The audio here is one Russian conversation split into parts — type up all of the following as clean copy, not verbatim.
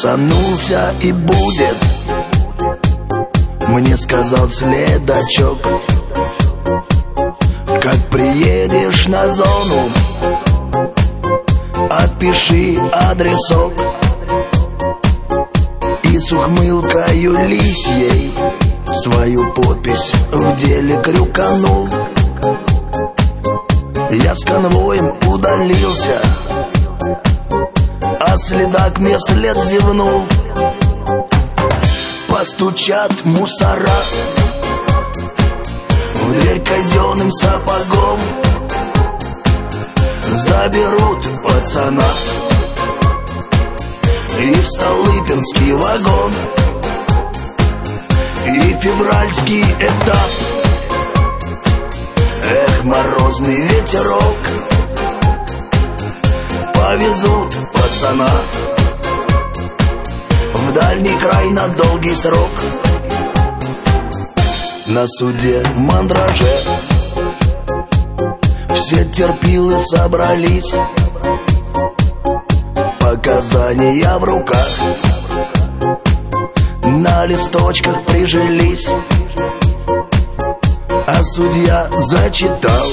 Тусанулся и будет, мне сказал следачок. Как приедешь на зону, отпиши адресок. И с ухмылкою лисьей свою подпись в деле крюканул. Я с конвоем удалился, а следак мне вслед зевнул. Постучат мусора в дверь казенным сапогом, заберут пацана и в Столыпинский вагон. И февральский этап, эх, морозный ветерок, повезут пацана в дальний край на долгий срок. На суде мандраже все терпилы собрались, показания в руках на листочках прижились. А судья зачитал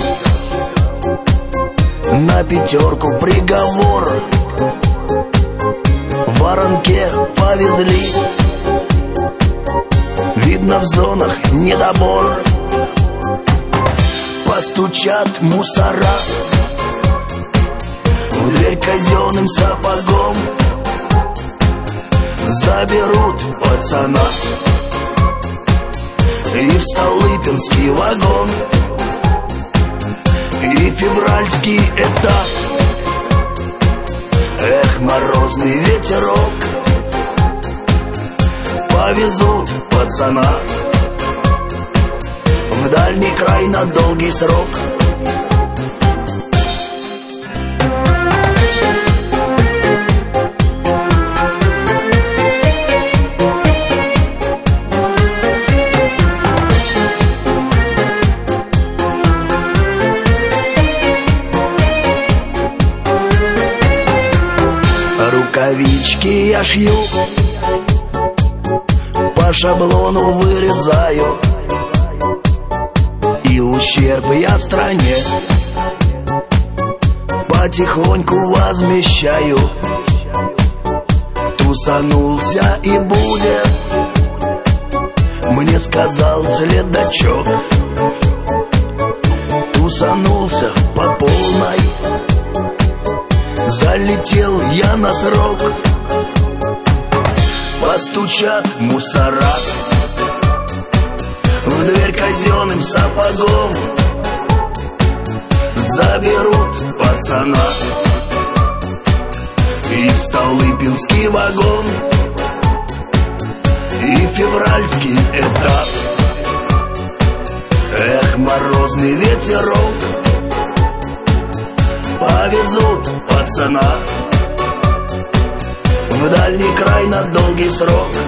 на 5 приговор. В воронке повезли, видно в зонах недобор. Постучат мусора в дверь казенным сапогом, заберут пацана и в Столыпинский вагон. И февральский этап, эх, морозный ветерок, повезут пацана в дальний край на долгий срок. Рукавички я шью, по шаблону вырезаю, и ущерб я стране потихоньку возмещаю. Тусанулся и будет, мне сказал следачок. Тусанулся по полной, залетел я на срок. Постучат мусора в дверь казенным сапогом, заберут пацана и в Столыпинский вагон. И февральский этап, эх, морозный ветерок, повезут пацана в дальний край на долгий срок.